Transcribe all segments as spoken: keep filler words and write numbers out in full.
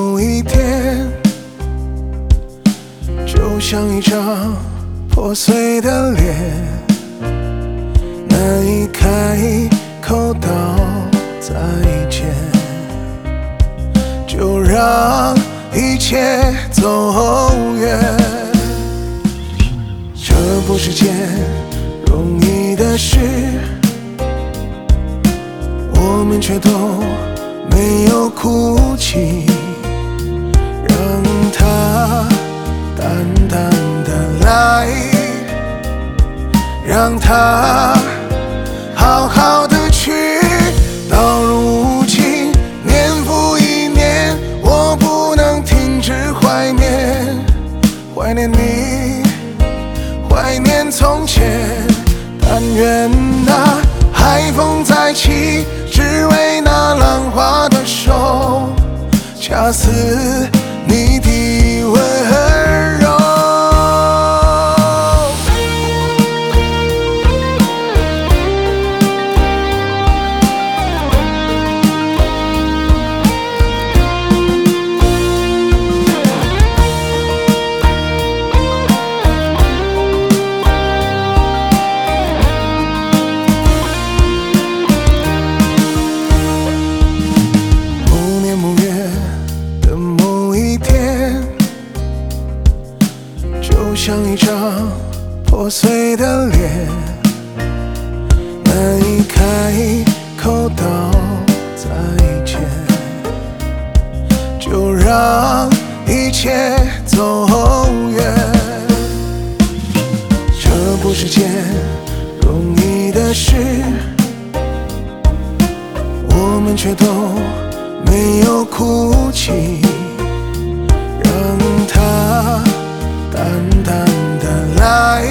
某一天，就像一张破碎的脸，难以开口道再见，就让一切走远。这不是件容易的事，我们却都没有哭泣，让它淡淡的来，让它好好的去。到如今年复一年，我不能停止怀念，怀念你，怀念从前。但愿那海风再起，只为那浪花的手，恰似你的温柔。就像一张破碎的脸，难以开口道再见，就让一切走远。这不是件容易的事，我们却都没有哭泣，让它淡淡的来，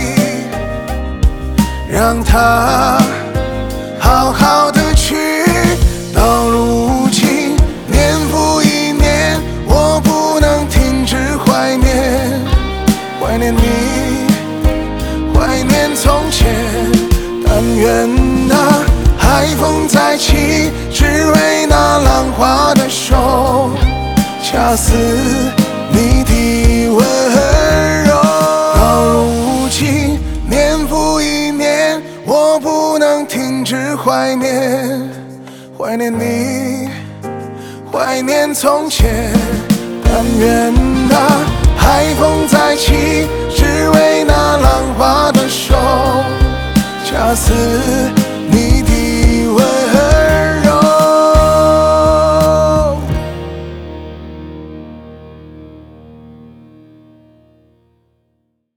让它好好的去。到如今年复一年，我不能停止怀念，怀念你，怀念从前。但愿那海风再起，只为那浪花的手，恰似你的温柔。到如今年复一年，我不能停止怀念，怀念你，怀念从前。但愿